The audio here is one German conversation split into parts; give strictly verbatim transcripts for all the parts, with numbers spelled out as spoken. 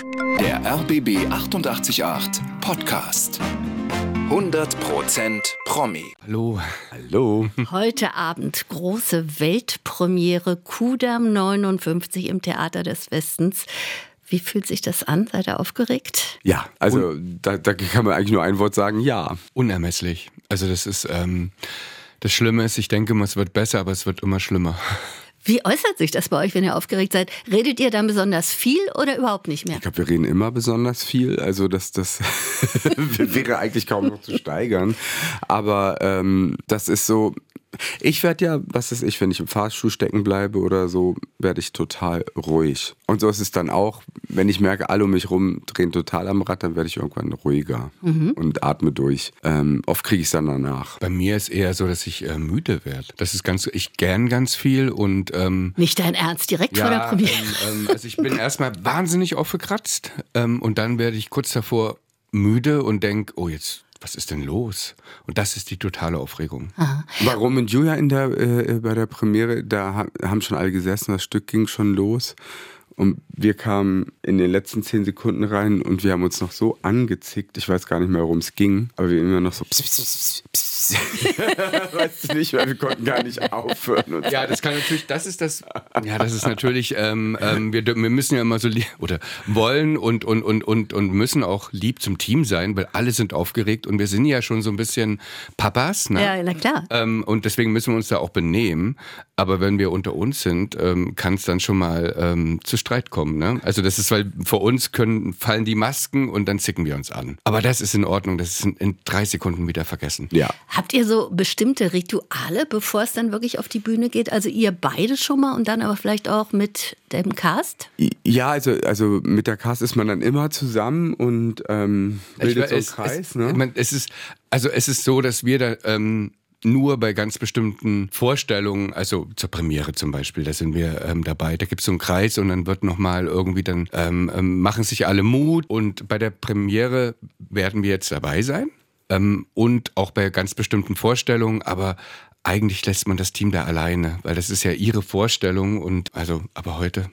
Der R B B achtundachtzig Komma acht Podcast. hundert Prozent Promi. Hallo. Hallo. Heute Abend große Weltpremiere Kudamm neunundfünfzig im Theater des Westens. Wie fühlt sich das an? Seid ihr aufgeregt? Ja, also da, da kann man eigentlich nur ein Wort sagen, ja. Unermesslich. Also das ist, ähm, das Schlimme ist, ich denke immer, es wird besser, aber es wird immer schlimmer. Wie äußert sich das bei euch, wenn ihr aufgeregt seid? Redet ihr dann besonders viel oder überhaupt nicht mehr? Ich glaube, wir reden immer besonders viel. Also das, das wäre eigentlich kaum noch zu steigern. Aber ähm, das ist so... Ich werde ja, was ist ich, wenn ich im Fahrstuhl stecken bleibe oder so, werde ich total ruhig. Und so ist es dann auch, wenn ich merke, alle um mich rum drehen total am Rad, dann werde ich irgendwann ruhiger mhm. und atme durch. Ähm, oft kriege ich es dann danach. Bei mir ist eher so, dass ich äh, müde werde. Das ist ganz, ich gern ganz viel und... Ähm, Nicht dein Ernst, direkt ja, vor der Premiere? Ähm, ähm, also ich bin erstmal wahnsinnig aufgekratzt ähm, und dann werde ich kurz davor müde und denke, oh jetzt... Was ist denn los? Und das ist die totale Aufregung. Aha. Warum und Julia in der, äh, bei der Premiere, da haben schon alle gesessen, das Stück ging schon los. Und wir kamen in den letzten zehn Sekunden rein und wir haben uns noch so angezickt. Ich weiß gar nicht mehr, worum es ging, aber wir immer noch so pss, pss, pss, pss. Weißt du nicht, weil wir konnten gar nicht aufhören. Und ja, das kann natürlich, das ist das, ja, das ist natürlich, ähm, ähm, wir, wir müssen ja immer so lieb, oder wollen und, und, und, und, und müssen auch lieb zum Team sein, weil alle sind aufgeregt und wir sind ja schon so ein bisschen Papas, ne? Ja, na klar. Ähm, und deswegen müssen wir uns da auch benehmen. Aber wenn wir unter uns sind, ähm, kann es dann schon mal ähm, zu Streit kommen. Ne? Also das ist, weil vor uns können, fallen die Masken und dann zicken wir uns an. Aber das ist in Ordnung, das ist in, in drei Sekunden wieder vergessen. Ja. Habt ihr so bestimmte Rituale, bevor es dann wirklich auf die Bühne geht? Also ihr beide schon mal und dann aber vielleicht auch mit dem Cast? Ja, also, also mit der Cast ist man dann immer zusammen und ähm, bildet so einen Kreis. Es, ne? man, es ist, also es ist so, dass wir da... Ähm, nur bei ganz bestimmten Vorstellungen, also zur Premiere zum Beispiel, da sind wir ähm, dabei, da gibt es so einen Kreis und dann wird nochmal irgendwie, dann ähm, ähm, machen sich alle Mut und bei der Premiere werden wir jetzt dabei sein ähm, und auch bei ganz bestimmten Vorstellungen, aber eigentlich lässt man das Team da alleine, weil das ist ja ihre Vorstellung und also, aber heute...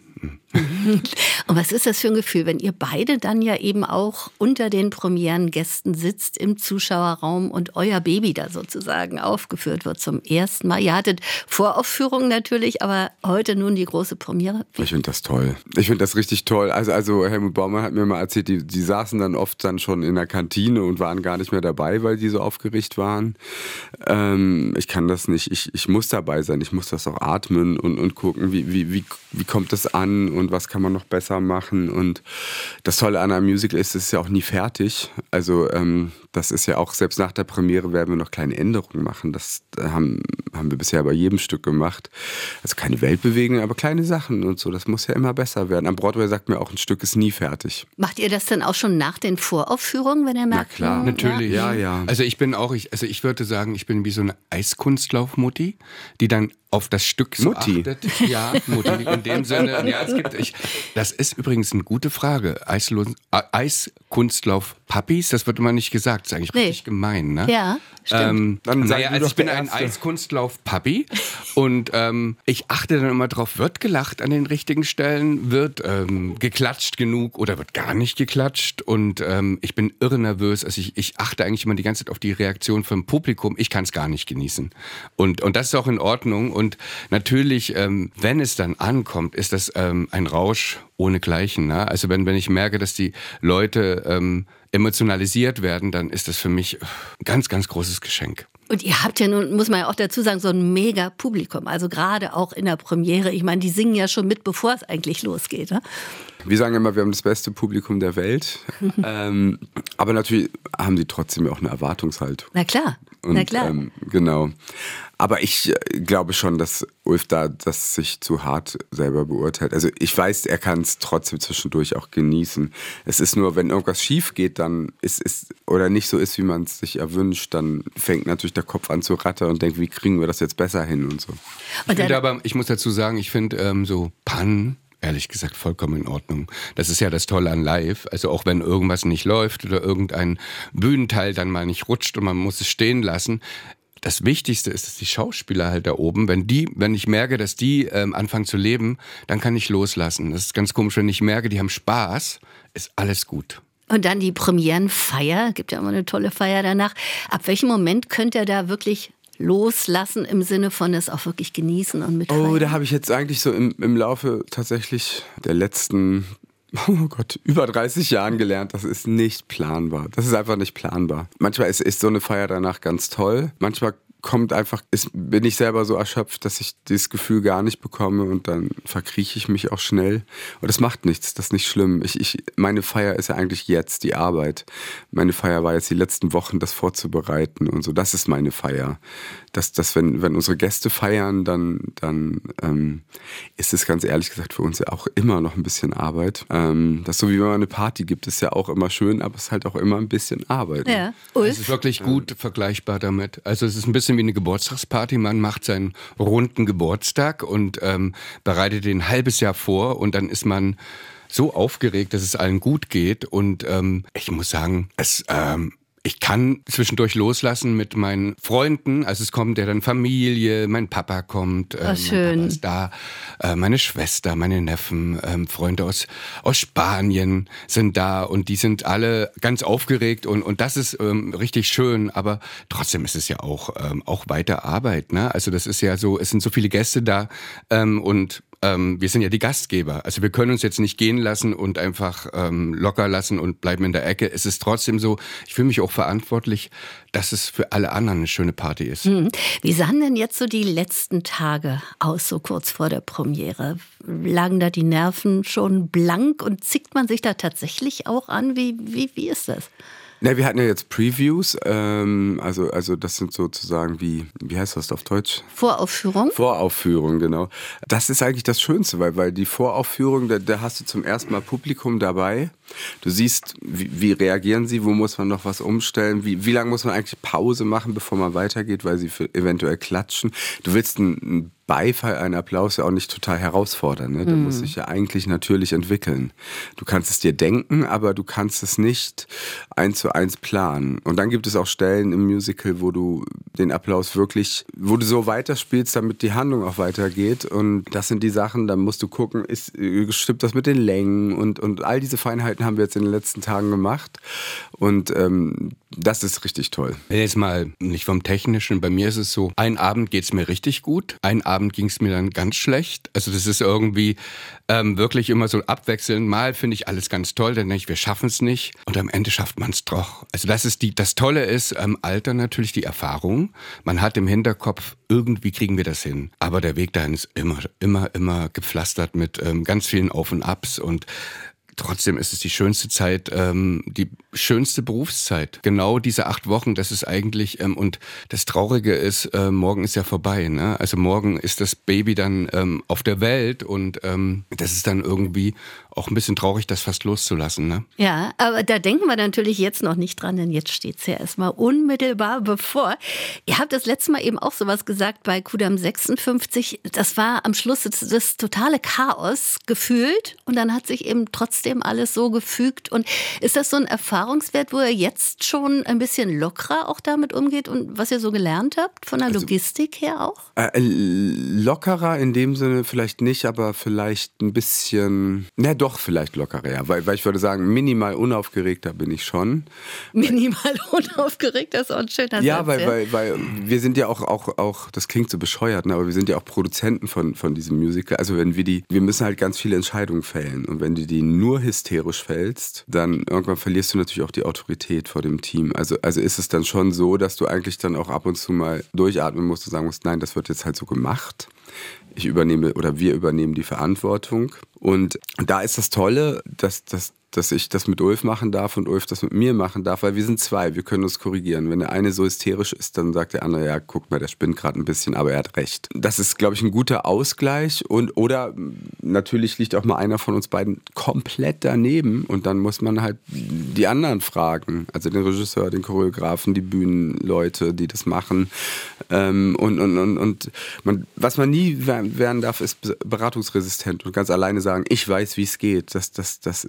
Und was ist das für ein Gefühl, wenn ihr beide dann ja eben auch unter den Premierengästen sitzt im Zuschauerraum und euer Baby da sozusagen aufgeführt wird zum ersten Mal? Ihr hattet Voraufführungen natürlich, aber heute nun die große Premiere. Wie? Ich finde das toll. Ich finde das richtig toll. Also, also Helmut Baumann hat mir mal erzählt, die, die saßen dann oft dann schon in der Kantine und waren gar nicht mehr dabei, weil die so aufgeregt waren. Ähm, ich kann das nicht. Ich, ich muss dabei sein. Ich muss das auch atmen und, und gucken, wie, wie, wie, wie kommt das an und was kann man noch besser machen. Und das Tolle an einem Musical ist, es ist ja auch nie fertig. Also ähm, das ist ja auch, selbst nach der Premiere werden wir noch kleine Änderungen machen. Das haben, haben wir bisher bei jedem Stück gemacht. Also keine Weltbewegung, aber kleine Sachen und so. Das muss ja immer besser werden. Am Broadway sagt mir auch, ein Stück ist nie fertig. Macht ihr das dann auch schon nach den Voraufführungen, wenn ihr merkt? Na klar, natürlich. Ja, ja. Also ich bin auch, ich, also ich würde sagen, ich bin wie so eine Eiskunstlauf-Mutti, die dann auf das Stück so Mutti. achtet. Ja, Mutti, in dem Sinne. Ja, es gibt, ich, das ist übrigens eine gute Frage. Eislo- äh, Eiskunstlauf-Papis, das wird immer nicht gesagt. Das ist eigentlich Nee. richtig gemein, ne? Ja, stimmt. Ähm, Dann sag naja, du also doch ich bin der ein Erste. Eiskunstlauf-Papi und ähm, ich achte dann immer drauf, wird gelacht an den richtigen Stellen, wird ähm, geklatscht genug oder wird gar nicht geklatscht und ähm, ich bin irre nervös. Also ich, ich achte eigentlich immer die ganze Zeit auf die Reaktion vom Publikum. Ich kann es gar nicht genießen und, und das ist auch in Ordnung und natürlich, ähm, wenn es dann ankommt, ist das ähm, ein Rausch ohnegleichen. Ne? Also wenn, wenn ich merke, dass die Leute ähm, emotionalisiert werden, dann ist das für mich ein ganz, ganz großes Geschenk. Und ihr habt ja nun, muss man ja auch dazu sagen, so ein mega Publikum. Also gerade auch in der Premiere. Ich meine, die singen ja schon mit, bevor es eigentlich losgeht. Ne? Wir sagen immer, wir haben das beste Publikum der Welt. ähm, aber natürlich haben die trotzdem auch eine Erwartungshaltung. Na klar, Und, na klar. Ähm, genau. Aber ich äh, glaube schon, dass Ulf da das sich zu hart selber beurteilt. Also ich weiß, er kann es trotzdem zwischendurch auch genießen. Es ist nur, wenn irgendwas schief geht, dann ist es oder nicht so ist, wie man es sich erwünscht, dann fängt natürlich der Kopf an zu rattern und denkt, wie kriegen wir das jetzt besser hin und so. Ich finde aber, ich muss dazu sagen, ich finde ähm, so Pannen ehrlich gesagt vollkommen in Ordnung. Das ist ja das Tolle an Live. Also auch wenn irgendwas nicht läuft oder irgendein Bühnenteil dann mal nicht rutscht und man muss es stehen lassen, das Wichtigste ist, dass die Schauspieler halt da oben, wenn die, wenn ich merke, dass die ähm, anfangen zu leben, dann kann ich loslassen. Das ist ganz komisch, wenn ich merke, die haben Spaß, ist alles gut. Und dann die Premierenfeier, gibt ja immer eine tolle Feier danach. Ab welchem Moment könnt ihr da wirklich loslassen im Sinne von es auch wirklich genießen und mitfeiern? Oh, da habe ich jetzt eigentlich so im, im Laufe tatsächlich der letzten, oh Gott, über dreißig Jahren gelernt, das ist nicht planbar. Das ist einfach nicht planbar. Manchmal ist, ist so eine Feier danach ganz toll. Manchmal kommt einfach, ist, bin ich selber so erschöpft, dass ich dieses Gefühl gar nicht bekomme und dann verkrieche ich mich auch schnell. Und das macht nichts, das ist nicht schlimm. Ich, ich, meine Feier ist ja eigentlich jetzt die Arbeit. Meine Feier war jetzt die letzten Wochen, das vorzubereiten und so. Das ist meine Feier. Dass, dass wenn, wenn unsere Gäste feiern, dann, dann ähm, ist es ganz ehrlich gesagt für uns ja auch immer noch ein bisschen Arbeit. Ähm, das ist so wie wenn man eine Party gibt, ist ja auch immer schön, aber es ist halt auch immer ein bisschen Arbeit. Ja. Es ist wirklich gut vergleichbar damit. Also es ist ein bisschen wie eine Geburtstagsparty. Man macht seinen runden Geburtstag und ähm, bereitet den ein halbes Jahr vor und dann ist man so aufgeregt, dass es allen gut geht. Und ähm, ich muss sagen, es... Ähm, Ich kann zwischendurch loslassen mit meinen Freunden. Also es kommt ja dann Familie, mein Papa kommt, äh, oh, schön. mein Papa ist da, äh, meine Schwester, meine Neffen, äh, Freunde aus, aus Spanien sind da und die sind alle ganz aufgeregt und, und das ist ähm, richtig schön, aber trotzdem ist es ja auch, ähm, auch weiter Arbeit, ne? Also das ist ja so, es sind so viele Gäste da ähm, und Ähm, wir sind ja die Gastgeber. Also wir können uns jetzt nicht gehen lassen und einfach ähm, locker lassen und bleiben in der Ecke. Es ist trotzdem so, ich fühle mich auch verantwortlich, dass es für alle anderen eine schöne Party ist. Hm. Wie sahen denn jetzt so die letzten Tage aus, so kurz vor der Premiere? Lagen da die Nerven schon blank und zickt man sich da tatsächlich auch an? Wie, wie, wie ist das? Ne, wir hatten ja jetzt Previews, ähm, also, also das sind sozusagen wie, wie heißt das auf Deutsch? Voraufführung? Voraufführung, genau. Das ist eigentlich das Schönste, weil, weil die Voraufführung, da, da hast du zum ersten Mal Publikum dabei. Du siehst, wie, wie reagieren sie, wo muss man noch was umstellen, wie, wie lange muss man eigentlich Pause machen, bevor man weitergeht, weil sie für, eventuell klatschen. Du willst einen, einen Beifall, einen Applaus ja auch nicht total herausfordern. Ne? Der mm. muss sich ja eigentlich natürlich entwickeln. Du kannst es dir denken, aber du kannst es nicht eins zu eins planen. Und dann gibt es auch Stellen im Musical, wo du den Applaus wirklich, wo du so weiterspielst, damit die Handlung auch weitergeht. Und das sind die Sachen, da musst du gucken, ist, stimmt das mit den Längen und, und all diese Feinheiten haben wir jetzt in den letzten Tagen gemacht. Und ähm, das ist richtig toll. Jetzt mal nicht vom Technischen, bei mir ist es so, ein Abend geht es mir richtig gut, ein Abend ging es mir dann ganz schlecht. Also das ist irgendwie ähm, wirklich immer so abwechselnd. Mal finde ich alles ganz toll, dann denke ich, wir schaffen es nicht und am Ende schafft man es doch. Also das ist die, das Tolle ist am ähm, Alter natürlich die Erfahrung. Man hat im Hinterkopf, irgendwie kriegen wir das hin. Aber der Weg dahin ist immer, immer, immer gepflastert mit ähm, ganz vielen Auf und Abs und trotzdem ist es die schönste Zeit, ähm, die schönste Berufszeit. Genau diese acht Wochen, das ist eigentlich, ähm, und das Traurige ist, äh, morgen ist ja vorbei, ne? Also morgen ist das Baby dann ähm, auf der Welt und ähm, das ist dann irgendwie auch ein bisschen traurig, das fast loszulassen, ne? Ja, aber da denken wir natürlich jetzt noch nicht dran, denn jetzt steht es ja erstmal unmittelbar bevor. Ihr habt das letzte Mal eben auch sowas gesagt bei Kudamm sechsundfünfzig. Das war am Schluss das, das totale Chaos gefühlt und dann hat sich eben trotzdem alles so gefügt. Und ist das so ein Erfahrungswert, wo ihr jetzt schon ein bisschen lockerer auch damit umgeht und was ihr so gelernt habt, von der Logistik also, her auch? Äh, lockerer in dem Sinne vielleicht nicht, aber vielleicht ein bisschen, na doch, vielleicht lockerer, ja. Weil, weil ich würde sagen, minimal unaufgeregter bin ich schon. Minimal unaufgeregter ist auch ein schöner Satz. Ja, weil, weil, weil wir sind ja auch, auch, auch, das klingt so bescheuert, ne, aber wir sind ja auch Produzenten von, von diesem Musical. Also wenn wir die, wir müssen halt ganz viele Entscheidungen fällen. Und wenn du die nur hysterisch fällst, dann irgendwann verlierst du natürlich auch die Autorität vor dem Team. Also, also ist es dann schon so, dass du eigentlich dann auch ab und zu mal durchatmen musst und sagen musst, nein, das wird jetzt halt so gemacht. Ich übernehme oder wir übernehmen die Verantwortung. Und da ist das Tolle, dass, dass, dass ich das mit Ulf machen darf und Ulf das mit mir machen darf, weil wir sind zwei, wir können uns korrigieren. Wenn der eine so hysterisch ist, dann sagt der andere, ja, guck mal, der spinnt gerade ein bisschen, aber er hat recht. Das ist, glaube ich, ein guter Ausgleich. Und oder natürlich liegt auch mal einer von uns beiden komplett daneben und dann muss man halt die anderen fragen. Also den Regisseur, den Choreografen, die Bühnenleute, die das machen. Und, und, und, und man, was man nie werden darf, ist beratungsresistent und ganz alleine sagen, ich weiß, wie es geht. Das, das, das ist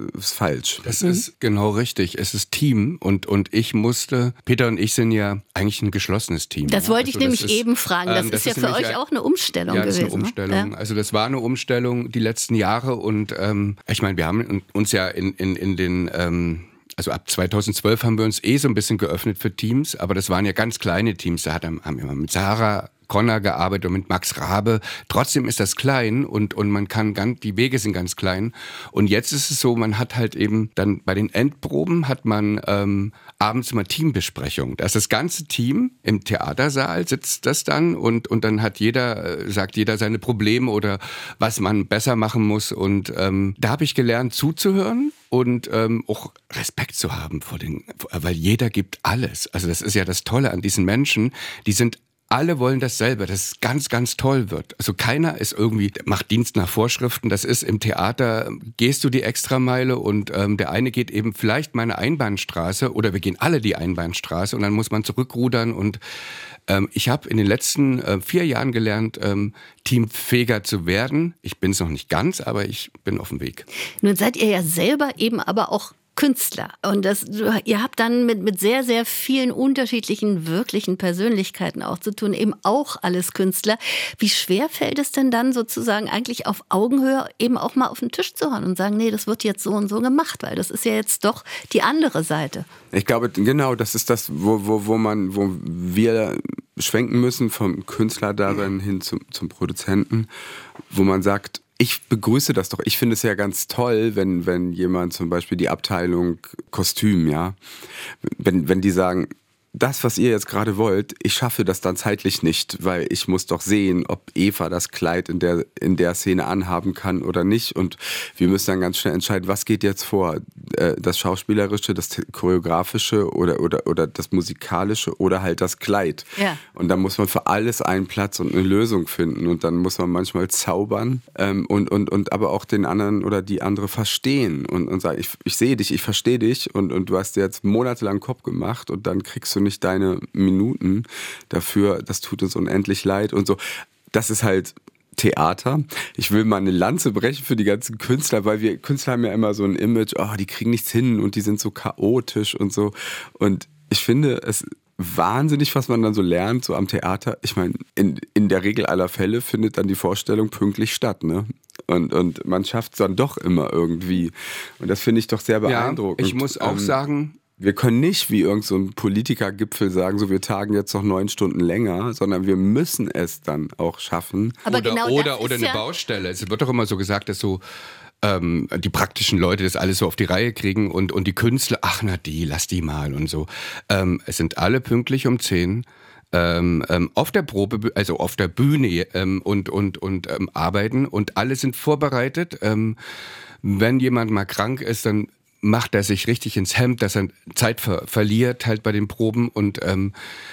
ist falsch. Das mhm. ist genau richtig. Es ist Team und, und ich musste, Peter und ich sind ja eigentlich ein geschlossenes Team. Das ja. wollte ich also nämlich ist, eben fragen. Das, ähm, das ist ja ist für euch auch eine Umstellung ja, gewesen. Das ist eine Umstellung. Ja. Also das war eine Umstellung die letzten Jahre und ähm, ich meine, wir haben uns ja in, in, in den... Ähm, Also ab zweitausendzwölf haben wir uns eh so ein bisschen geöffnet für Teams, aber das waren ja ganz kleine Teams. Da hat, haben wir mit Sarah Connor gearbeitet und mit Max Rabe. Trotzdem ist das klein und, und man kann ganz, die Wege sind ganz klein. Und jetzt ist es so, man hat halt eben dann bei den Endproben hat man ähm, abends immer Teambesprechung. Da ist das ganze Team im Theatersaal, sitzt das dann und, und dann hat jeder, äh, sagt jeder seine Probleme oder was man besser machen muss. Und ähm, da habe ich gelernt zuzuhören. Und ähm, auch Respekt zu haben vor den, weil jeder gibt alles. Also das ist ja das Tolle an diesen Menschen, die sind alle wollen dasselbe, dass es ganz, ganz toll wird. Also keiner ist irgendwie, macht Dienst nach Vorschriften. Das ist im Theater, gehst du die Extrameile und ähm, der eine geht eben vielleicht mal eine Einbahnstraße oder wir gehen alle die Einbahnstraße und dann muss man zurückrudern. Und ähm, ich habe in den letzten äh, vier Jahren gelernt, ähm, teamfähiger zu werden. Ich bin es noch nicht ganz, aber ich bin auf dem Weg. Nun seid ihr ja selber eben aber auch Künstler. Und das, ihr habt dann mit, mit sehr, sehr vielen unterschiedlichen, wirklichen Persönlichkeiten auch zu tun, eben auch alles Künstler. Wie schwer fällt es denn dann sozusagen eigentlich auf Augenhöhe eben auch mal auf den Tisch zu hauen und sagen, nee, das wird jetzt so und so gemacht, weil das ist ja jetzt doch die andere Seite. Ich glaube, genau, das ist das, wo, wo, wo man, wo wir schwenken müssen vom Künstler darin hin zum, zum Produzenten, wo man sagt, ich begrüße das doch. Ich finde es ja ganz toll, wenn, wenn jemand zum Beispiel die Abteilung Kostüm, ja, wenn, wenn die sagen, das, was ihr jetzt gerade wollt, ich schaffe das dann zeitlich nicht, weil ich muss doch sehen, ob Eva das Kleid in der, in der Szene anhaben kann oder nicht. Und wir müssen dann ganz schnell entscheiden, was geht jetzt vor? Das Schauspielerische, das Choreografische oder, oder, oder das Musikalische oder halt das Kleid. Ja. Und dann muss man für alles einen Platz und eine Lösung finden. Und dann muss man manchmal zaubern ähm, und, und, und aber auch den anderen oder die andere verstehen und, und sagen, ich, ich sehe dich, ich verstehe dich und, und du hast dir jetzt monatelang Kopf gemacht und dann kriegst du nicht deine Minuten dafür, das tut uns unendlich leid und so. Das ist halt Theater. Ich will mal eine Lanze brechen für die ganzen Künstler, weil wir Künstler haben ja immer so ein Image, oh, die kriegen nichts hin und die sind so chaotisch und so. Und ich finde es wahnsinnig, was man dann so lernt, so am Theater. Ich meine, in, in der Regel aller Fälle findet dann die Vorstellung pünktlich statt, ne? Und, und man schafft es dann doch immer irgendwie. Und das finde ich doch sehr beeindruckend. Ja, ich muss auch ähm, sagen, wir können nicht wie irgend so ein Politikergipfel sagen, so wir tagen jetzt noch neun Stunden länger, sondern wir müssen es dann auch schaffen. Aber oder genau oder, das oder ist eine ja Baustelle. Es wird doch immer so gesagt, dass so ähm, die praktischen Leute das alles so auf die Reihe kriegen und, und die Künstler, ach na die, lass die mal und so. Ähm, es sind alle pünktlich um zehn. Ähm, ähm, auf der Probe, also auf der Bühne ähm, und, und, und ähm, arbeiten und alle sind vorbereitet. Ähm, wenn jemand mal krank ist, dann macht er sich richtig ins Hemd, dass er Zeit ver- verliert halt bei den Proben und ähm,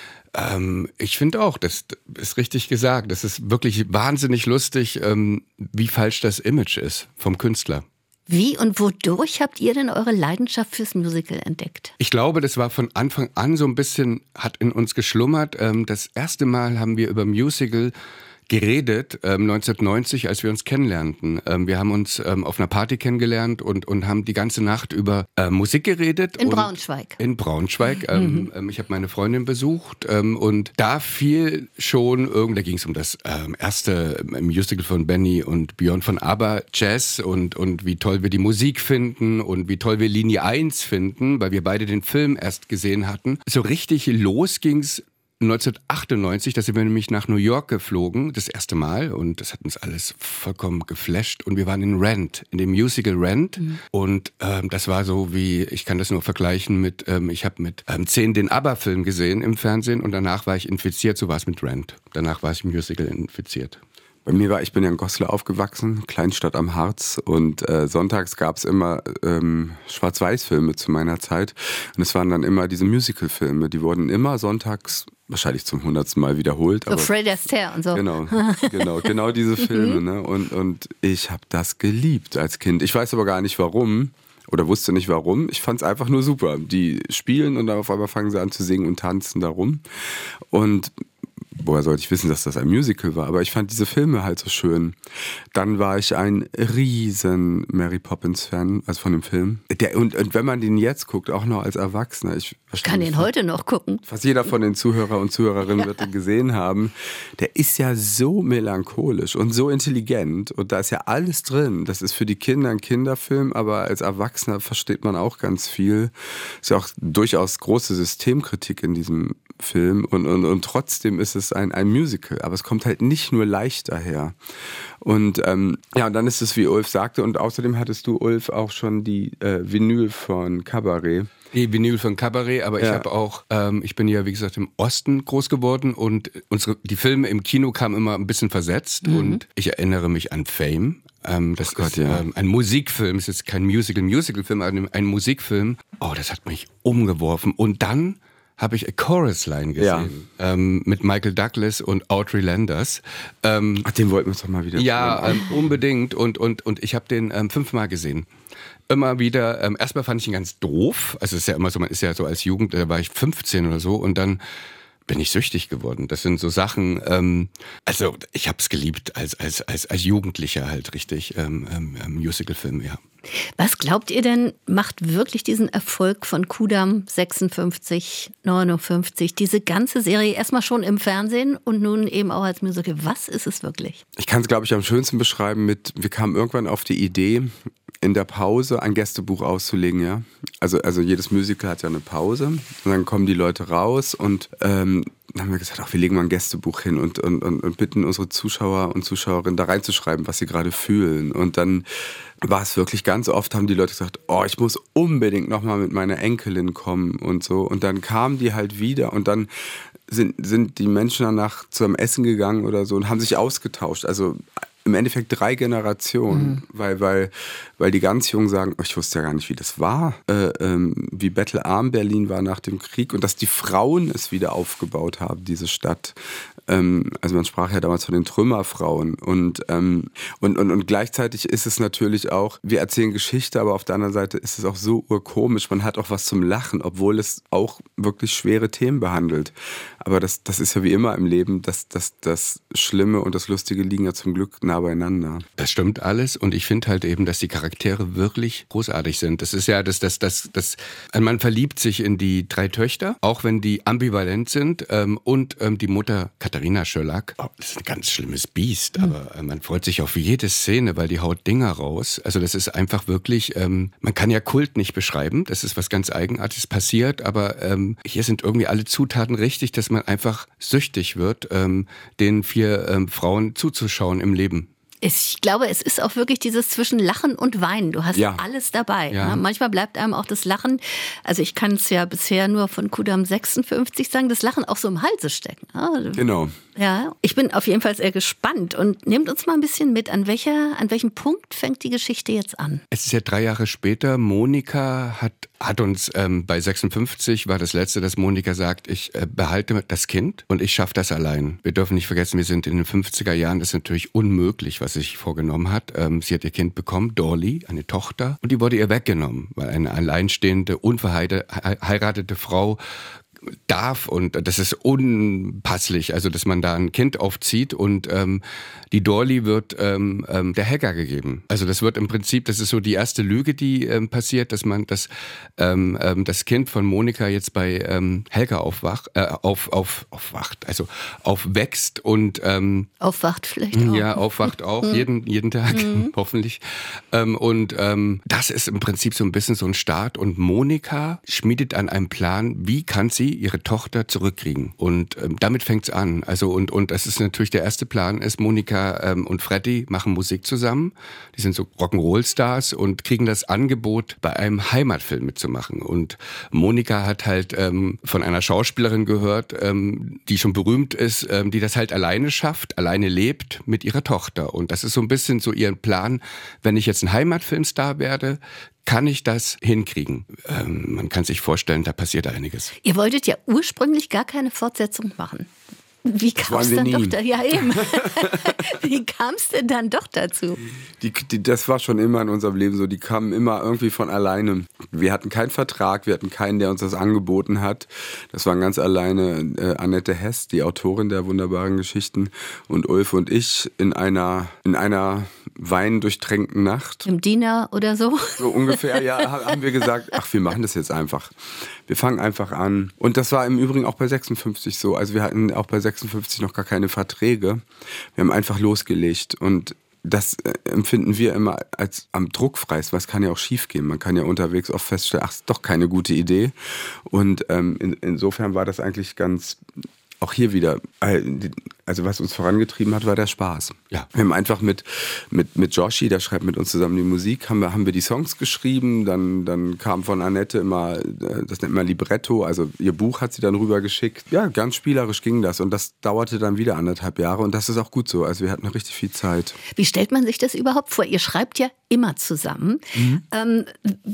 ähm, ich finde auch, das ist richtig gesagt, das ist wirklich wahnsinnig lustig, ähm, wie falsch das Image ist vom Künstler. Wie und wodurch habt ihr denn eure Leidenschaft fürs Musical entdeckt? Ich glaube, das war von Anfang an so ein bisschen, hat in uns geschlummert. Ähm, das erste Mal haben wir über Musical geredet, ähm, neunzehnhundertneunzig, als wir uns kennenlernten. Ähm, wir haben uns ähm, auf einer Party kennengelernt und, und haben die ganze Nacht über äh, Musik geredet. In und Braunschweig. In Braunschweig. Ähm, mhm. Ich habe meine Freundin besucht ähm, und da fiel schon, irgend, da ging es um das ähm, erste Musical von Benny und Björn von ABBA, Jazz und, und wie toll wir die Musik finden und wie toll wir Linie eins finden, weil wir beide den Film erst gesehen hatten. So richtig los ging's neunzehnhundertachtundneunzig, da sind wir nämlich nach New York geflogen, das erste Mal und das hat uns alles vollkommen geflasht und wir waren in Rent, in dem Musical Rent mhm. und ähm, das war so wie, ich kann das nur vergleichen mit, ähm, ich habe mit ähm, zehn den ABBA-Film gesehen im Fernsehen und danach war ich infiziert, so war es mit Rent, danach war ich im Musical infiziert. Bei mir war, ich bin ja in Goslar aufgewachsen, Kleinstadt am Harz und äh, sonntags gab es immer ähm, Schwarz-Weiß-Filme zu meiner Zeit und es waren dann immer diese Musical-Filme, die wurden immer sonntags wahrscheinlich zum hundertsten Mal wiederholt. So aber, Fred Astaire und so. Genau, genau, genau diese Filme. Ne? Und, und ich habe das geliebt als Kind. Ich weiß aber gar nicht warum oder wusste nicht warum. Ich fand es einfach nur super. Die spielen und dann auf einmal fangen sie an zu singen und tanzen darum. Und woher sollte ich wissen, dass das ein Musical war? Aber ich fand diese Filme halt so schön. Dann war ich ein riesen Mary Poppins-Fan, also von dem Film. Der, und, und wenn man den jetzt guckt, auch noch als Erwachsener. Ich, ich kann den heute noch gucken. Fast jeder von den Zuhörer und Zuhörerinnen ja. wird den gesehen haben. Der ist ja so melancholisch und so intelligent. Und da ist ja alles drin. Das ist für die Kinder ein Kinderfilm, aber als Erwachsener versteht man auch ganz viel. Ist ja auch durchaus große Systemkritik in diesem Film. Und, und, und trotzdem ist es ein, ein Musical. Aber es kommt halt nicht nur leicht daher. Und ähm, ja, und dann ist es, wie Ulf sagte, und außerdem hattest du, Ulf, auch schon die äh, Vinyl von Cabaret. Die Vinyl von Cabaret, aber ja. ich habe auch, ähm, ich bin ja wie gesagt im Osten groß geworden und unsere, die Filme im Kino kamen immer ein bisschen versetzt mhm. und ich erinnere mich an Fame. Ähm, das oh Gott, ist ja. ähm, ein Musikfilm, es ist jetzt kein Musical-Musical-Film, aber ein, ein Musikfilm. Oh, das hat mich umgeworfen. Und dann habe ich A Chorus Line gesehen, ja. ähm, mit Michael Douglas und Audrey Landers. Ähm, Ach, den wollten wir uns doch mal wieder Ja, ähm, unbedingt. Und, und, und ich habe den ähm, fünfmal gesehen. Immer wieder, ähm, erstmal fand ich ihn ganz doof. Also es ist ja immer so, man ist ja so als Jugend, da war ich fünfzehn oder so und dann bin ich süchtig geworden. Das sind so Sachen, ähm, also ich habe es geliebt als, als, als, als Jugendlicher halt richtig, ähm, ähm, Musicalfilm, ja. Was glaubt ihr denn, macht wirklich diesen Erfolg von Kudamm sechsundfünfzig, neunundfünfzig, diese ganze Serie erstmal schon im Fernsehen und nun eben auch als Musical? Was ist es wirklich? Ich kann es, glaube ich, am schönsten beschreiben mit, wir kamen irgendwann auf die Idee, in der Pause ein Gästebuch auszulegen, ja. Also, also jedes Musical hat ja eine Pause und dann kommen die Leute raus und ähm, dann haben wir gesagt, ach, wir legen mal ein Gästebuch hin und, und, und, und bitten unsere Zuschauer und Zuschauerinnen da reinzuschreiben, was sie gerade fühlen. Und dann war es wirklich ganz oft, haben die Leute gesagt, oh, ich muss unbedingt nochmal mit meiner Enkelin kommen und so. Und dann kamen die halt wieder und dann sind, sind die Menschen danach zum Essen gegangen oder so und haben sich ausgetauscht. Also im Endeffekt drei Generationen, mhm. weil, weil, weil die ganz Jungen sagen, oh, ich wusste ja gar nicht, wie das war, äh, ähm, wie bettelarm Berlin war nach dem Krieg und dass die Frauen es wieder aufgebaut haben, diese Stadt. Ähm, also man sprach ja damals von den Trümmerfrauen und, ähm, und, und, und gleichzeitig ist es natürlich auch, wir erzählen Geschichte, aber auf der anderen Seite ist es auch so urkomisch, man hat auch was zum Lachen, obwohl es auch wirklich schwere Themen behandelt. Aber das, das ist ja wie immer im Leben, das, das, das Schlimme und das Lustige liegen ja zum Glück nah beieinander. Das stimmt alles und ich finde halt eben, dass die Charaktere wirklich großartig sind. Das ist ja, das, das, das, das, man verliebt sich in die drei Töchter, auch wenn die ambivalent sind ähm, und ähm, die Mutter Katharina Schöllack, oh, das ist ein ganz schlimmes Biest, mhm. aber äh, man freut sich auf jede Szene, weil die haut Dinger raus. Also das ist einfach wirklich, ähm, man kann ja Kult nicht beschreiben, das ist was ganz Eigenartiges passiert, aber ähm, hier sind irgendwie alle Zutaten richtig, dass man einfach süchtig wird, ähm, den vier ähm, Frauen zuzuschauen im Leben. Ich glaube, es ist auch wirklich dieses zwischen Lachen und Weinen. Du hast ja. alles dabei. Ja. Ne? Manchmal bleibt einem auch das Lachen, also ich kann es ja bisher nur von Kudamm sechsundfünfzig sagen, das Lachen auch so im Halse stecken. Ne? Genau. Ja, ich bin auf jeden Fall sehr gespannt und nehmt uns mal ein bisschen mit, an welcher, an welchem Punkt fängt die Geschichte jetzt an? Es ist ja drei Jahre später, Monika hat, hat uns, ähm, bei sechsundfünfzig war das letzte, dass Monika sagt, ich äh, behalte das Kind und ich schaffe das allein. Wir dürfen nicht vergessen, wir sind in den fünfziger Jahren, das ist natürlich unmöglich, was sie sich vorgenommen hat. Ähm, sie hat ihr Kind bekommen, Dorley, eine Tochter, und die wurde ihr weggenommen, weil eine alleinstehende, unverheiratete Frau darf, und das ist unpasslich, also dass man da ein Kind aufzieht und ähm, die Dorley wird ähm, ähm, der Hacker gegeben. Also das wird im Prinzip, das ist so die erste Lüge, die ähm, passiert, dass man das, ähm, ähm, das Kind von Monika jetzt bei ähm, Helga aufwacht, äh, auf, auf, aufwacht, also aufwächst und ähm, aufwacht vielleicht auch. Ja, aufwacht auch, jeden, jeden Tag, mhm. hoffentlich. Ähm, und ähm, das ist im Prinzip so ein bisschen so ein Start und Monika schmiedet an einem Plan, wie kann sie ihre Tochter zurückkriegen. Und ähm, damit fängt's an. Also und und das ist natürlich der erste Plan ist, Monika ähm, und Freddy machen Musik zusammen. Die sind so Rock'n'Roll-Stars und kriegen das Angebot, bei einem Heimatfilm mitzumachen. Und Monika hat halt ähm, von einer Schauspielerin gehört, ähm, die schon berühmt ist, ähm, die das halt alleine schafft, alleine lebt mit ihrer Tochter. Und das ist so ein bisschen so ihr Plan, wenn ich jetzt ein Heimatfilmstar werde, kann ich das hinkriegen? Ähm, man kann sich vorstellen, da passiert einiges. Ihr wolltet ja ursprünglich gar keine Fortsetzung machen. Wie kam es dann nie. doch da? Ja, eben. Wie kam es denn dann doch dazu? Die, die, das war schon immer in unserem Leben so. Die kamen immer irgendwie von alleine. Wir hatten keinen Vertrag, wir hatten keinen, der uns das angeboten hat. Das waren ganz alleine äh, Annette Hess, die Autorin der wunderbaren Geschichten, und Ulf und ich in einer, in einer weindurchtränkten Nacht. Im Diener oder so? So ungefähr, ja, haben wir gesagt, ach, wir machen das jetzt einfach. Wir fangen einfach an. Und das war im Übrigen auch bei sechsundfünfzig so. Also wir hatten auch bei sechsundfünfzig noch gar keine Verträge. Wir haben einfach losgelegt. Und das äh, empfinden wir immer als am druckfreisten. Was kann ja auch schief gehen. Man kann ja unterwegs oft feststellen, ach, ist doch keine gute Idee. Und ähm, in, insofern war das eigentlich ganz... Auch hier wieder, also was uns vorangetrieben hat, war der Spaß. Ja. Wir haben einfach mit, mit, mit Joshi, der schreibt mit uns zusammen die Musik, haben wir, haben wir die Songs geschrieben, dann, dann kam von Annette immer, das nennt man Libretto, also ihr Buch hat sie dann rübergeschickt. Ja, ganz spielerisch ging das und das dauerte dann wieder anderthalb Jahre und das ist auch gut so, also wir hatten richtig viel Zeit. Wie stellt man sich das überhaupt vor? Ihr schreibt ja immer zusammen. Mhm. Ähm,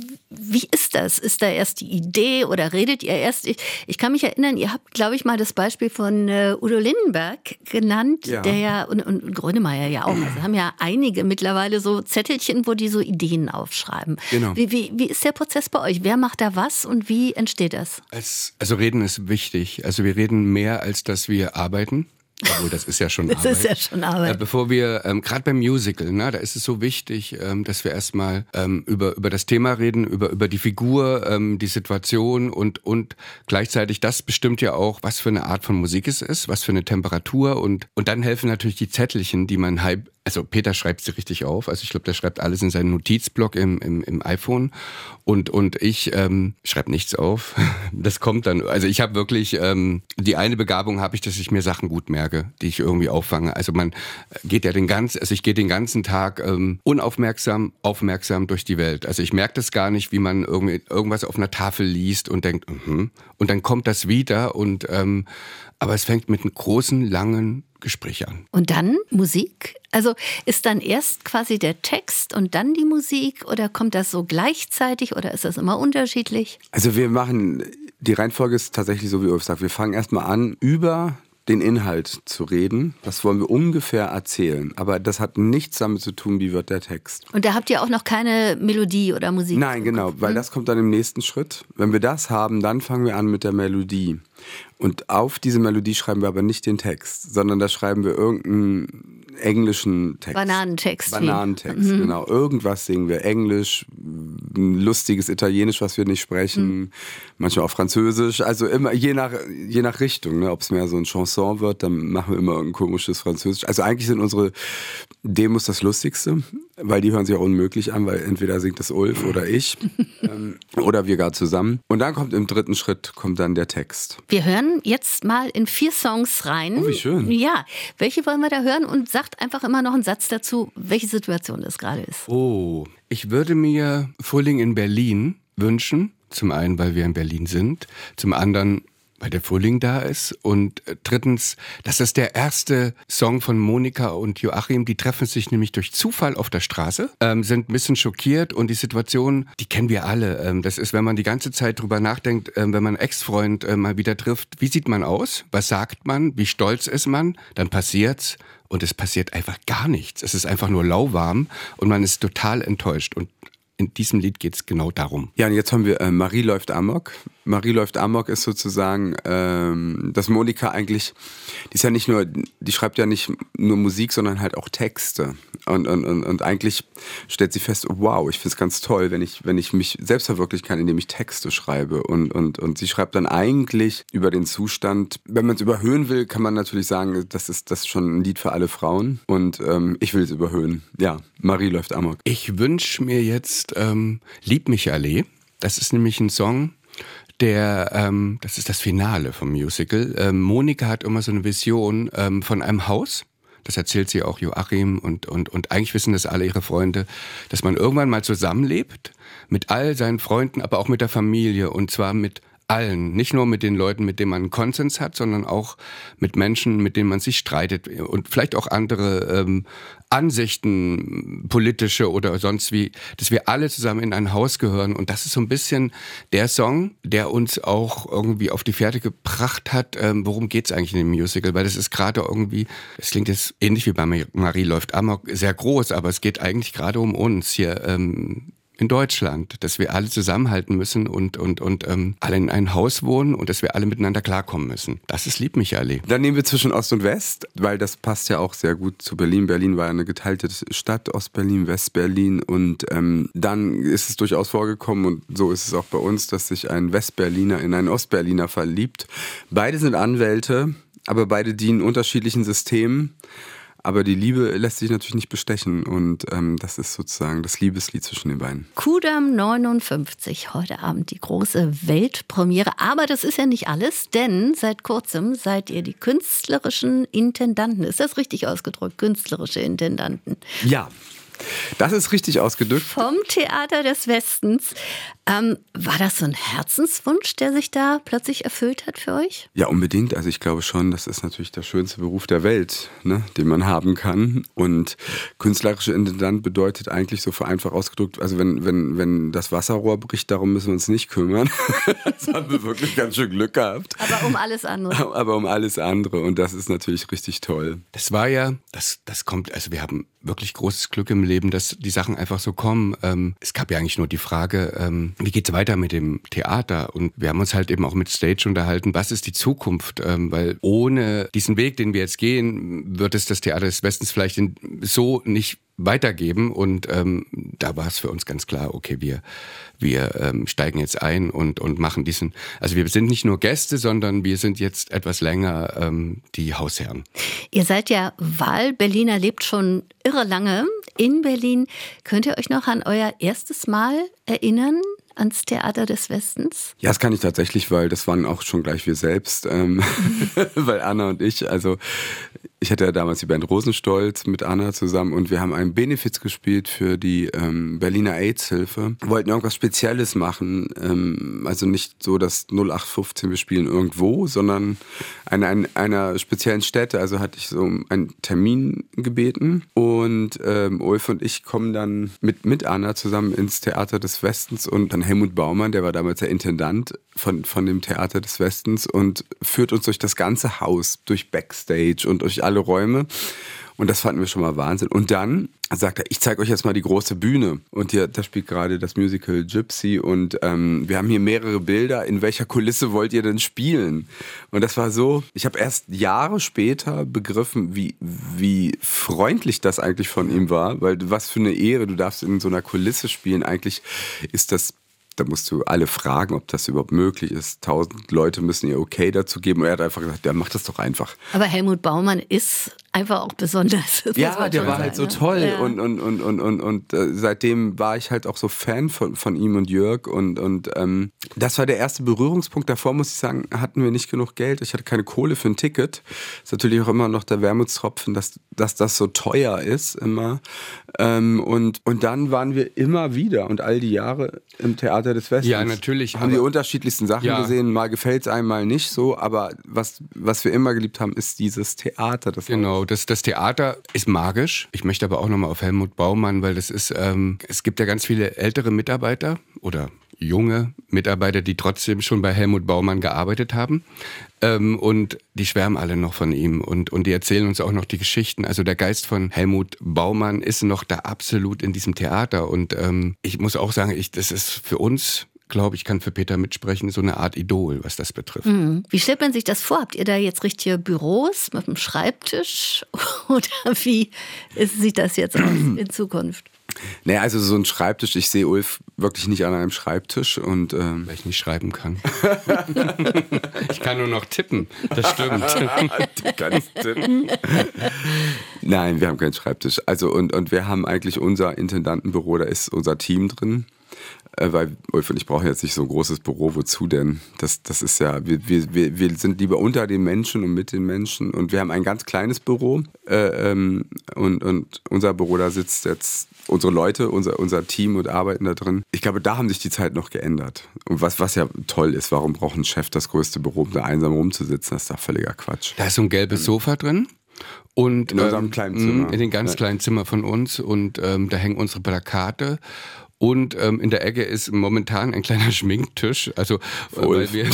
wie ist das? Ist da erst die Idee oder redet ihr erst? Ich, ich kann mich erinnern, ihr habt, glaube ich, mal das Beispiel von äh, Udo Lindenberg genannt, ja. der ja, und, und Grönemeyer ja auch, also haben ja einige mittlerweile so Zettelchen, wo die so Ideen aufschreiben. Genau. Wie, wie, wie ist der Prozess bei euch? Wer macht da was und wie entsteht das? Es, also reden ist wichtig. Also wir reden mehr, als dass wir arbeiten. Obwohl, das ist ja schon das Arbeit. Das ist ja schon Arbeit. Äh, bevor wir, ähm, gerade beim Musical, ne, da ist es so wichtig, ähm, dass wir erstmal ähm, über, über das Thema reden, über, über die Figur, ähm, die Situation und, und gleichzeitig, das bestimmt ja auch, was für eine Art von Musik es ist, was für eine Temperatur und, und dann helfen natürlich die Zettelchen, die man halb, also Peter schreibt sie richtig auf, also ich glaube, der schreibt alles in seinen Notizblock im, im, im iPhone und, und ich ähm, schreibe nichts auf. Das kommt dann, also ich habe wirklich, ähm, die eine Begabung habe ich, dass ich mir Sachen gut merke, die ich irgendwie auffange. Also man geht ja den ganzen, also ich gehe den ganzen Tag ähm, unaufmerksam, aufmerksam durch die Welt. Also ich merke das gar nicht, wie man irgendwie irgendwas auf einer Tafel liest und denkt, mhm. Und dann kommt das wieder und ähm, aber es fängt mit einem großen, langen Gespräch an. Und dann Musik? Also ist dann erst quasi der Text und dann die Musik oder kommt das so gleichzeitig oder ist das immer unterschiedlich? Also wir machen, die Reihenfolge ist tatsächlich so, wie Ulf sagt, wir fangen erstmal an, über den Inhalt zu reden. Das wollen wir ungefähr erzählen. Aber das hat nichts damit zu tun, wie wird der Text. Und da habt ihr auch noch keine Melodie oder Musik? Nein, genau, weil das kommt dann im nächsten Schritt. Wenn wir das haben, dann fangen wir an mit der Melodie. Und auf diese Melodie schreiben wir aber nicht den Text, sondern da schreiben wir irgendeinen englischen Text. Bananentext. Bananentext, mhm. genau. Irgendwas singen wir. Englisch, ein lustiges Italienisch, was wir nicht sprechen, mhm. manchmal auch Französisch. Also immer je nach, je nach Richtung. Ne? Ob es mehr so ein Chanson wird, dann machen wir immer ein komisches Französisch. Also eigentlich sind unsere Demos das Lustigste, weil die hören sich auch unmöglich an, weil entweder singt das Ulf oder ich ähm, oder wir gar zusammen. Und dann kommt im dritten Schritt kommt dann der Text. Wir hören jetzt mal in vier Songs rein. Oh, wie schön. Ja, welche wollen wir da hören? Und sagt einfach immer noch einen Satz dazu, welche Situation das gerade ist. Oh, ich würde mir Frühling in Berlin wünschen. Zum einen, weil wir in Berlin sind. Zum anderen, weil der Frühling da ist. Und drittens, das ist der erste Song von Monika und Joachim. Die treffen sich nämlich durch Zufall auf der Straße, ähm, sind ein bisschen schockiert und die Situation, die kennen wir alle. Ähm, das ist, wenn man die ganze Zeit drüber nachdenkt, ähm, wenn man einen Ex-Freund äh, mal wieder trifft, wie sieht man aus? Was sagt man? Wie stolz ist man? Dann passiert's und es passiert einfach gar nichts. Es ist einfach nur lauwarm und man ist total enttäuscht. Und in diesem Lied geht es genau darum. Ja, und jetzt haben wir äh, Marie läuft amok. Marie läuft amok ist sozusagen, ähm, dass Monika eigentlich, die ist ja nicht nur, die schreibt ja nicht nur Musik, sondern halt auch Texte. Und, und, und, und eigentlich stellt sie fest, oh, wow, ich finde es ganz toll, wenn ich, wenn ich mich selbst verwirklichen kann, indem ich Texte schreibe. Und, und, und sie schreibt dann eigentlich über den Zustand, wenn man es überhöhen will, kann man natürlich sagen, das ist, das ist schon ein Lied für alle Frauen. Und ähm, ich will es überhöhen. Ja, Marie läuft amok. Ich wünsche mir jetzt ähm, Lieb mich alle. Das ist nämlich ein Song, der, ähm, das ist das Finale vom Musical. Ähm, Monika hat immer so eine Vision ähm, von einem Haus. Das erzählt sie auch Joachim und, und, und eigentlich wissen das alle ihre Freunde, dass man irgendwann mal zusammenlebt mit all seinen Freunden, aber auch mit der Familie und zwar mit allen. Nicht nur mit den Leuten, mit denen man einen Konsens hat, sondern auch mit Menschen, mit denen man sich streitet und vielleicht auch andere ähm, Ansichten, politische oder sonst wie, dass wir alle zusammen in ein Haus gehören. Und das ist so ein bisschen der Song, der uns auch irgendwie auf die Fährte gebracht hat. Ähm, worum geht's eigentlich in dem Musical? Weil das ist gerade irgendwie, es klingt jetzt ähnlich wie bei Marie läuft amok, sehr groß, aber es geht eigentlich gerade um uns hier ähm, in Deutschland, dass wir alle zusammenhalten müssen und, und, und ähm, alle in ein Haus wohnen und dass wir alle miteinander klarkommen müssen. Das ist Lieb Michaeli. Dann nehmen wir zwischen Ost und West, weil das passt ja auch sehr gut zu Berlin. Berlin war eine geteilte Stadt, Ostberlin, Westberlin, und ähm, dann ist es durchaus vorgekommen, und so ist es auch bei uns, dass sich ein Westberliner in einen Ostberliner verliebt. Beide sind Anwälte, aber beide dienen unterschiedlichen Systemen. Aber die Liebe lässt sich natürlich nicht bestechen, und ähm, das ist sozusagen das Liebeslied zwischen den beiden. Kudamm neunundfünfzig, heute Abend die große Weltpremiere. Aber das ist ja nicht alles, denn seit kurzem seid ihr die künstlerischen Intendanten. Ist das richtig ausgedrückt? Künstlerische Intendanten. Ja. Das ist richtig ausgedrückt. Vom Theater des Westens. Ähm, war das so ein Herzenswunsch, der sich da plötzlich erfüllt hat für euch? Ja, unbedingt. Also ich glaube schon, das ist natürlich der schönste Beruf der Welt, ne, den man haben kann. Und künstlerischer Intendant bedeutet eigentlich so vereinfacht ausgedrückt, also wenn, wenn, wenn das Wasserrohr bricht, darum müssen wir uns nicht kümmern. Das haben wir wirklich ganz schön Glück gehabt. Aber um alles andere. Aber um alles andere, und das ist natürlich richtig toll. Das war ja, das, das kommt, also wir haben wirklich großes Glück im Leben, dass die Sachen einfach so kommen. Ähm, es gab ja eigentlich nur die Frage, ähm, wie geht's weiter mit dem Theater? Und wir haben uns halt eben auch mit Stage unterhalten, was ist die Zukunft? Ähm, weil ohne diesen Weg, den wir jetzt gehen, wird es das Theater des Westens vielleicht in, so nicht weitergeben. Und ähm, da war es für uns ganz klar, okay, wir, wir ähm, steigen jetzt ein und, und machen diesen, also wir sind nicht nur Gäste, sondern wir sind jetzt etwas länger ähm, die Hausherren. Ihr seid ja Wahlberliner, lebt schon irre lange in Berlin. Könnt ihr euch noch an euer erstes Mal erinnern? Ans Theater des Westens? Ja, das kann ich tatsächlich, weil das waren auch schon gleich wir selbst, ähm, weil Anna und ich, also ich hatte ja damals die Band Rosenstolz mit Anna zusammen, und wir haben einen Benefiz gespielt für die ähm, Berliner AIDS-Hilfe. Wir wollten irgendwas Spezielles machen, ähm, also nicht so das null acht fünfzehn, wir spielen irgendwo, sondern an ein, einer speziellen Stätte. Also hatte ich so einen Termin gebeten, und ähm, Ulf und ich kommen dann mit, mit Anna zusammen ins Theater des Westens, und dann Helmut Baumann, der war damals der Intendant von, von dem Theater des Westens, und führt uns durch das ganze Haus, durch Backstage und durch alle Räume. Und das fanden wir schon mal Wahnsinn. Und dann sagt er, ich zeige euch jetzt mal die große Bühne. Und hier, da spielt gerade das Musical Gypsy, und ähm, wir haben hier mehrere Bilder. In welcher Kulisse wollt ihr denn spielen? Und das war so, ich habe erst Jahre später begriffen, wie, wie freundlich das eigentlich von ihm war. Weil was für eine Ehre, du darfst in so einer Kulisse spielen. Eigentlich ist das, da musst du alle fragen, ob das überhaupt möglich ist. Tausend Leute müssen ihr okay dazu geben. Und er hat einfach gesagt, ja, mach das doch einfach. Aber Helmut Baumann ist einfach auch besonders. Das ja, der war sein, halt so ne? toll. Ja. Und, und, und, und, und, und äh, seitdem war ich halt auch so Fan von, von ihm und Jörg. Und, und ähm, das war der erste Berührungspunkt. Davor, muss ich sagen, hatten wir nicht genug Geld. Ich hatte keine Kohle für ein Ticket. Ist natürlich auch immer noch der Wermutstropfen, dass, dass das so teuer ist immer. Ähm, und, und dann waren wir immer wieder und all die Jahre im Theater des Westens. Ja, natürlich. Haben die unterschiedlichsten Sachen ja. gesehen. Mal gefällt es einem, mal nicht so. Aber was, was wir immer geliebt haben, ist dieses Theater. Das genau, das, das Theater ist magisch. Ich möchte aber auch nochmal auf Helmut Baumann, weil das ist, ähm, es gibt ja ganz viele ältere Mitarbeiter oder junge Mitarbeiter, die trotzdem schon bei Helmut Baumann gearbeitet haben. Ähm, und die schwärmen alle noch von ihm, und, und die erzählen uns auch noch die Geschichten. Also der Geist von Helmut Baumann ist noch da absolut in diesem Theater. Und ähm, ich muss auch sagen, ich, das ist für uns, glaube ich, kann für Peter mitsprechen, so eine Art Idol, was das betrifft. Mhm. Wie stellt man sich das vor? Habt ihr da jetzt richtige Büros mit einem Schreibtisch? Oder wie sieht das jetzt aus in Zukunft? Naja, also so ein Schreibtisch, ich sehe Ulf wirklich nicht an einem Schreibtisch. Und, ähm weil ich nicht schreiben kann. Ich kann nur noch tippen, das stimmt. Du kannst tippen. Nein, wir haben keinen Schreibtisch. Also und, und wir haben eigentlich unser Intendantenbüro, da ist unser Team drin. Äh, weil Ulf und ich brauchen jetzt nicht so ein großes Büro, wozu denn? Das, das ist ja, wir, wir, wir sind lieber unter den Menschen und mit den Menschen und wir haben ein ganz kleines Büro äh, ähm, und, und unser Büro, da sitzt jetzt unsere Leute, unser, unser Team und arbeiten da drin. Ich glaube, da haben sich die Zeiten noch geändert. Und was, was ja toll ist, warum braucht ein Chef das größte Büro, um da einsam rumzusitzen? Das ist doch völliger Quatsch. Da ist so ein gelbes Sofa drin. Und, in unserem ähm, kleinen Zimmer. In dem ganz ja. kleinen Zimmer von uns. Und ähm, da hängen unsere Plakate. Und ähm, in der Ecke ist momentan ein kleiner Schminktisch. Also, äh, weil wir.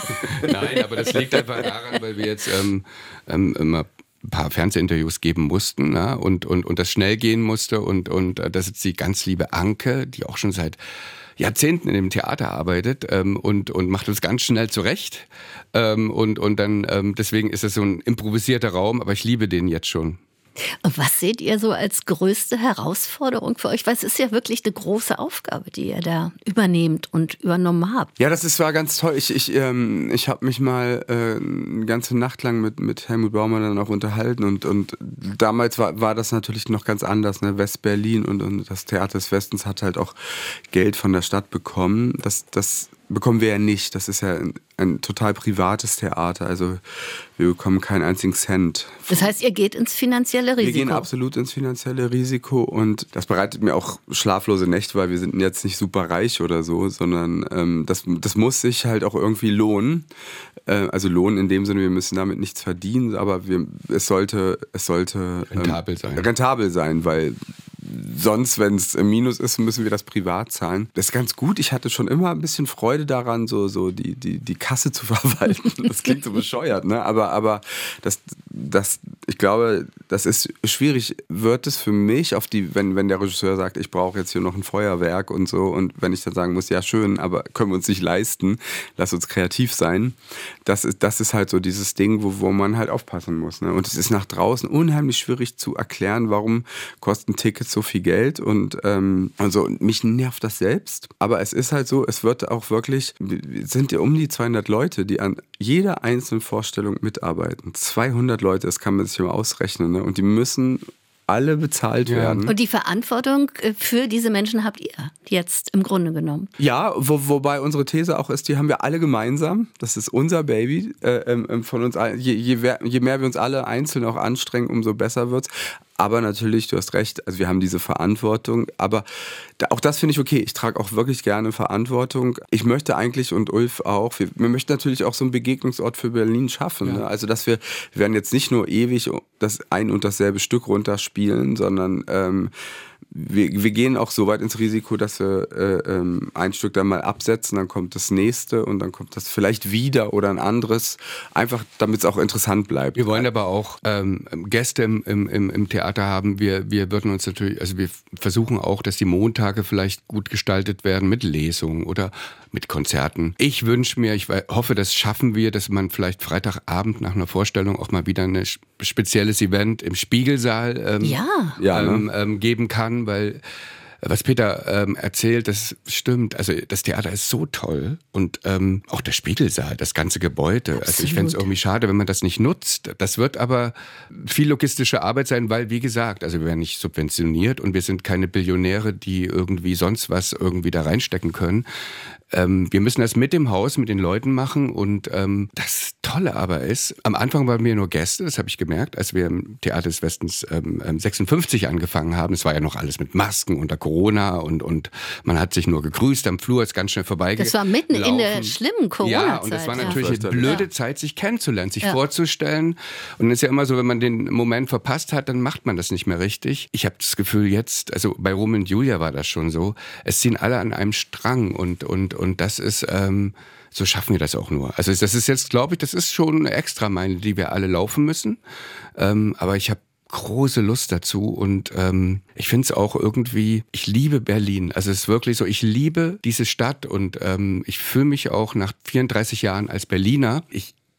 Nein, aber das liegt einfach daran, weil wir jetzt ähm, ähm, immer ein paar Fernsehinterviews geben mussten, na? und, und, und das schnell gehen musste. Und, und äh, das ist die ganz liebe Anke, die auch schon seit Jahrzehnten in dem Theater arbeitet ähm, und, und macht uns ganz schnell zurecht. Ähm, und, und dann, ähm, deswegen ist es so ein improvisierter Raum, aber ich liebe den jetzt schon. Und was seht ihr so als größte Herausforderung für euch? Weil es ist ja wirklich eine große Aufgabe, die ihr da übernehmt und übernommen habt. Ja, das ist, war ganz toll. Ich, ich, ähm, ich habe mich mal äh, eine ganze Nacht lang mit, mit Helmut Baumann dann auch unterhalten und, und damals war, war das natürlich noch ganz anders. Ne? West-Berlin und, und das Theater des Westens hat halt auch Geld von der Stadt bekommen. Das, das bekommen wir ja nicht. Das ist ja ein, ein total privates Theater. Also wir bekommen keinen einzigen Cent. Das heißt, ihr geht ins finanzielle Risiko? Wir gehen absolut ins finanzielle Risiko und das bereitet mir auch schlaflose Nächte, weil wir sind jetzt nicht super reich oder so, sondern ähm, das, das muss sich halt auch irgendwie lohnen. Äh, also lohnen in dem Sinne, wir müssen damit nichts verdienen, aber wir, es sollte, es sollte ähm, rentabel sein. Rentabel sein, weil sonst, wenn es im Minus ist, müssen wir das privat zahlen. Das ist ganz gut. Ich hatte schon immer ein bisschen Freude daran, so, so die, die, die Kasse zu verwalten. Das klingt so bescheuert, ne? Aber, aber das, das, ich glaube, das ist schwierig. Wird es für mich, auf die, wenn, wenn der Regisseur sagt, ich brauche jetzt hier noch ein Feuerwerk und so, und wenn ich dann sagen muss, ja schön, aber können wir uns nicht leisten, lass uns kreativ sein. Das ist, das ist halt so dieses Ding, wo, wo man halt aufpassen muss. Ne? Und es ist nach draußen unheimlich schwierig zu erklären, warum kosten Tickets so viel Geld und ähm, also mich nervt das selbst. Aber es ist halt so, es wird auch wirklich, es sind ja um die zweihundert Leute, die an jeder einzelnen Vorstellung mitarbeiten. zweihundert Leute, das kann man sich mal ausrechnen. Ne? Und die müssen alle bezahlt ja. werden. Und die Verantwortung für diese Menschen habt ihr jetzt im Grunde genommen? Ja, wo, wobei unsere These auch ist, die haben wir alle gemeinsam. Das ist unser Baby. Äh, äh, von uns allen. Je, je, je mehr wir uns alle einzeln auch anstrengen, umso besser wird's. Aber natürlich, du hast recht, also wir haben diese Verantwortung, aber da, auch das finde ich okay. Ich trage auch wirklich gerne Verantwortung. Ich möchte eigentlich und Ulf auch, wir, wir möchten natürlich auch so einen Begegnungsort für Berlin schaffen. Ja. Ne? Also dass wir, wir werden jetzt nicht nur ewig das ein und dasselbe Stück runterspielen, sondern ähm, wir, wir gehen auch so weit ins Risiko, dass wir äh, ähm, ein Stück dann mal absetzen, dann kommt das nächste und dann kommt das vielleicht wieder oder ein anderes, einfach damit es auch interessant bleibt. Wir wollen aber auch ähm, Gäste im, im, im Theater haben. Wir, wir würden uns natürlich, also wir versuchen auch, dass die Montage vielleicht gut gestaltet werden mit Lesungen oder mit Konzerten. Ich wünsche mir, ich hoffe, das schaffen wir, dass man vielleicht Freitagabend nach einer Vorstellung auch mal wieder ein spezielles Event im Spiegelsaal ähm, ja. Ja, ne? ähm, ähm, geben kann, weil was Peter ähm, erzählt, das stimmt. Also das Theater ist so toll und ähm, auch der Spiegelsaal, das ganze Gebäude. Absolut. Also ich fände es irgendwie schade, wenn man das nicht nutzt. Das wird aber viel logistische Arbeit sein, weil, wie gesagt, also wir werden nicht subventioniert und wir sind keine Billionäre, die irgendwie sonst was irgendwie da reinstecken können. Ähm, wir müssen das mit dem Haus, mit den Leuten machen und ähm, das Tolle aber ist, am Anfang waren wir nur Gäste, das habe ich gemerkt, als wir im Theater des Westens ähm, sechsundfünfzig angefangen haben. Es war ja noch alles mit Masken unter Corona und, und man hat sich nur gegrüßt am Flur, ist ganz schnell vorbeigelaufen. Das war mitten in der schlimmen Corona-Zeit. Ja, und das war natürlich ja. eine blöde Zeit, sich kennenzulernen, sich ja. vorzustellen. Und es ist ja immer so, wenn man den Moment verpasst hat, dann macht man das nicht mehr richtig. Ich habe das Gefühl jetzt, also bei Romeo und Julia war das schon so, es ziehen alle an einem Strang und, und, und das ist, ähm, so schaffen wir das auch nur. Also das ist jetzt, glaube ich, das ist schon eine Extrameile, die wir alle laufen müssen. Ähm, aber ich habe große Lust dazu und ähm, ich finde es auch irgendwie, ich liebe Berlin. Also es ist wirklich so, ich liebe diese Stadt und ähm, ich fühle mich auch nach vierunddreißig Jahren als Berliner. Ich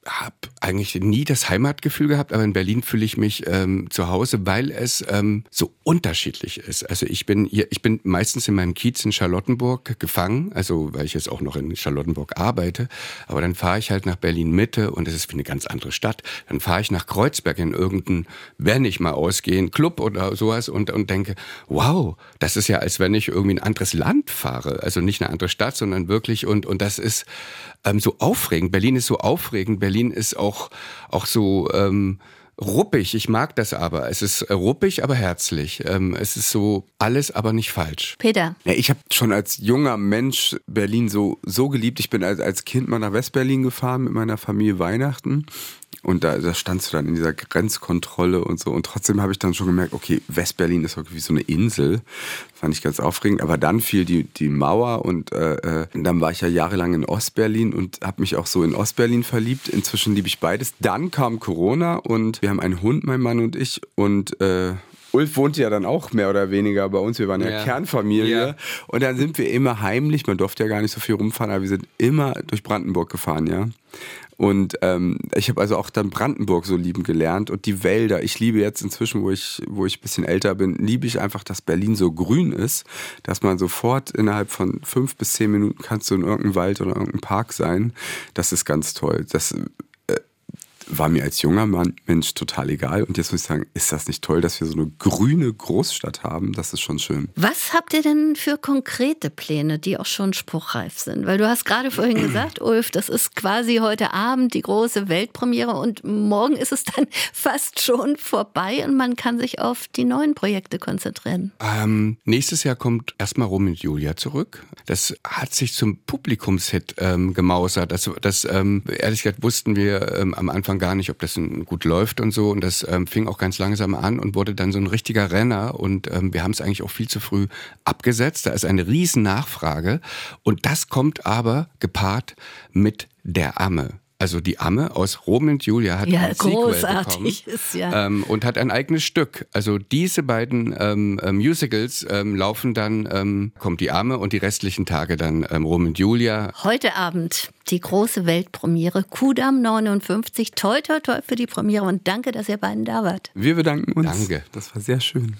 habe eigentlich nie das Heimatgefühl gehabt, aber in Berlin fühle ich mich ähm, zu Hause, weil es ähm, so unterschiedlich ist. Also ich bin hier, ich bin meistens in meinem Kiez in Charlottenburg gefangen, also weil ich jetzt auch noch in Charlottenburg arbeite, aber dann fahre ich halt nach Berlin Mitte und es ist wie eine ganz andere Stadt. Dann fahre ich nach Kreuzberg in irgendeinen, wenn ich mal ausgehe, Club oder sowas und, und denke, wow, das ist ja, als wenn ich irgendwie ein anderes Land fahre. Also nicht eine andere Stadt, sondern wirklich und, und das ist ähm, so aufregend. Berlin ist so aufregend. Berlin ist auch, auch so ähm, ruppig. Ich mag das aber. Es ist ruppig, aber herzlich. Ähm, es ist so alles, aber nicht falsch. Peter. Ja, ich habe schon als junger Mensch Berlin so, so geliebt. Ich bin als, als Kind mal nach Westberlin gefahren mit meiner Familie Weihnachten. Und da, da standst du dann in dieser Grenzkontrolle und so. Und trotzdem habe ich dann schon gemerkt, okay, Westberlin ist wirklich wie so eine Insel. Fand ich ganz aufregend. Aber dann fiel die, die Mauer und äh, dann war ich ja jahrelang in Ostberlin und habe mich auch so in Ostberlin verliebt. Inzwischen liebe ich beides. Dann kam Corona und wir haben einen Hund, mein Mann und ich. Und äh, Ulf wohnte ja dann auch mehr oder weniger bei uns. Wir waren ja, ja. Kernfamilie. Ja. Und dann sind wir immer heimlich, man durfte ja gar nicht so viel rumfahren, aber wir sind immer durch Brandenburg gefahren, ja. Und ähm, ich habe also auch dann Brandenburg so lieben gelernt und die Wälder. Ich liebe jetzt inzwischen, wo ich, wo ich ein bisschen älter bin, liebe ich einfach, dass Berlin so grün ist, dass man sofort innerhalb von fünf bis zehn Minuten kannst du in irgendeinem Wald oder irgendeinem Park sein. Das ist ganz toll. Das war mir als junger Mann, Mensch, total egal. Und jetzt muss ich sagen, ist das nicht toll, dass wir so eine grüne Großstadt haben? Das ist schon schön. Was habt ihr denn für konkrete Pläne, die auch schon spruchreif sind? Weil du hast gerade vorhin gesagt, Ulf, das ist quasi heute Abend die große Weltpremiere und morgen ist es dann fast schon vorbei und man kann sich auf die neuen Projekte konzentrieren. Ähm, nächstes Jahr kommt erstmal Romeo und Julia zurück. Das hat sich zum Publikumshit ähm, gemausert. Das, das ähm, ehrlich gesagt wussten wir ähm, am Anfang gar nicht, ob das gut läuft und so. Und das ähm, fing auch ganz langsam an und wurde dann so ein richtiger Renner. Und ähm, wir haben es eigentlich auch viel zu früh abgesetzt. Da ist eine riesen Nachfrage. Und das kommt aber gepaart mit Der Amme. Also die Amme aus Romeo und Julia hat ja, ein Sequel großartig bekommen, ist, ja. ähm, und hat ein eigenes Stück. Also diese beiden ähm, äh, Musicals ähm, laufen dann, ähm, kommt die Amme und die restlichen Tage dann ähm, Romeo und Julia. Heute Abend die große Weltpremiere, Kudamm neunundfünfzig. Toi, toi, toi für die Premiere und danke, dass ihr beiden da wart. Wir bedanken uns. Danke. Das war sehr schön.